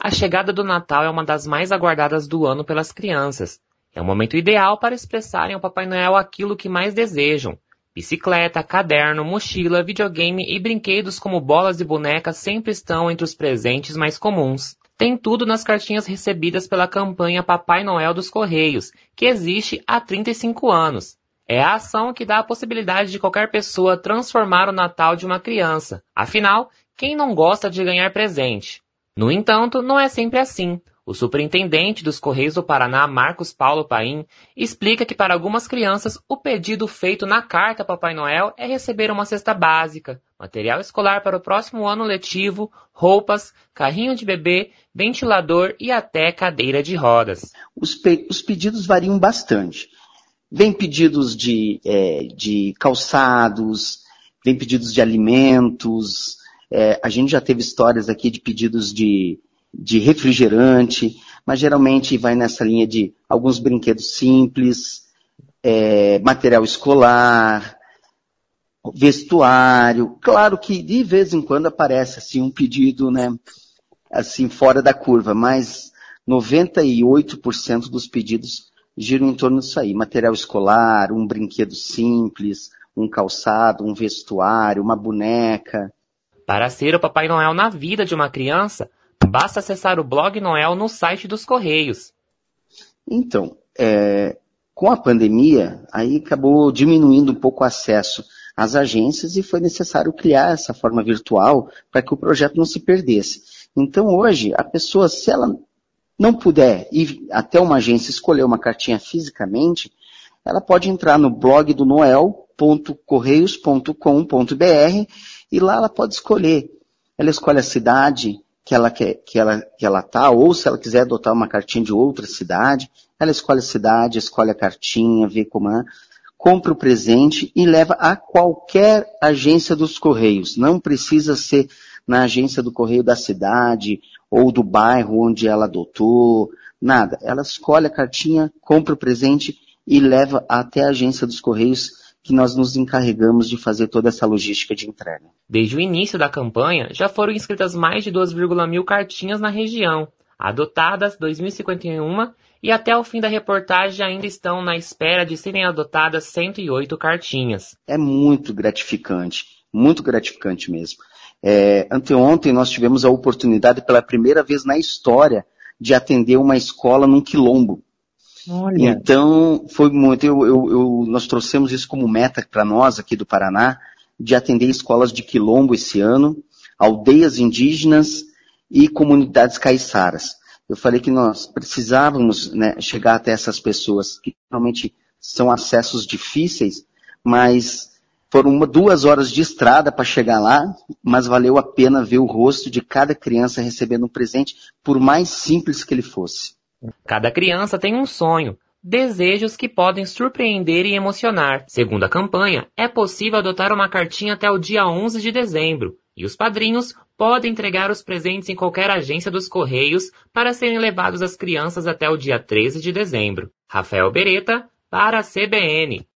A chegada do Natal é uma das mais aguardadas do ano pelas crianças. É o momento ideal para expressarem ao Papai Noel aquilo que mais desejam. Bicicleta, caderno, mochila, videogame e brinquedos como bolas e bonecas sempre estão entre os presentes mais comuns. Tem tudo nas cartinhas recebidas pela campanha Papai Noel dos Correios, que existe há 35 anos. É a ação que dá a possibilidade de qualquer pessoa transformar o Natal de uma criança. Afinal, quem não gosta de ganhar presente? No entanto, não é sempre assim. O superintendente dos Correios do Paraná, Marcos Paulo Paim, explica que para algumas crianças o pedido feito na carta Papai Noel é receber uma cesta básica, material escolar para o próximo ano letivo, roupas, carrinho de bebê, ventilador e até cadeira de rodas. Os pedidos variam bastante. Vem pedidos de calçados, vem pedidos de alimentos, a gente já teve histórias aqui de pedidos de refrigerante, mas geralmente vai nessa linha de alguns brinquedos simples, material escolar, vestuário. Claro que de vez em quando aparece assim um pedido, né, assim fora da curva, mas 98% dos pedidos giram em torno disso aí. Material escolar, um brinquedo simples, um calçado, um vestuário, uma boneca. Para ser o Papai Noel na vida de uma criança, basta acessar o Blog Noel no site dos Correios. Então, com a pandemia, aí acabou diminuindo um pouco o acesso às agências e foi necessário criar essa forma virtual para que o projeto não se perdesse. Então hoje, a pessoa, se ela não puder ir até uma agência escolher uma cartinha fisicamente, ela pode entrar no blog do noel.correios.com.br e lá ela pode escolher. Ela escolhe a cidade que ela tá, ou se ela quiser adotar uma cartinha de outra cidade, ela escolhe a cidade, escolhe a cartinha, vê como é, compra o presente e leva a qualquer agência dos Correios. Não precisa ser na agência do Correio da cidade ou do bairro onde ela adotou, nada. Ela escolhe a cartinha, compra o presente e leva até a agência dos Correios, que nós nos encarregamos de fazer toda essa logística de entrega. Desde o início da campanha, já foram inscritas mais de 2,1 mil cartinhas na região, adotadas 2.051 e até o fim da reportagem ainda estão na espera de serem adotadas 108 cartinhas. É muito gratificante mesmo. Anteontem nós tivemos a oportunidade pela primeira vez na história de atender uma escola num quilombo. Olha. Então, foi muito, nós trouxemos isso como meta para nós aqui do Paraná, de atender escolas de quilombo esse ano, aldeias indígenas e comunidades caiçaras. Eu falei que nós precisávamos, né, chegar até essas pessoas, que realmente são acessos difíceis, mas foram 2 horas de estrada para chegar lá, mas valeu a pena ver o rosto de cada criança recebendo um presente, por mais simples que ele fosse. Cada criança tem um sonho, desejos que podem surpreender e emocionar. Segundo a campanha, é possível adotar uma cartinha até o dia 11 de dezembro, e os padrinhos podem entregar os presentes em qualquer agência dos Correios para serem levados às crianças até o dia 13 de dezembro. Rafael Beretta, para a CBN.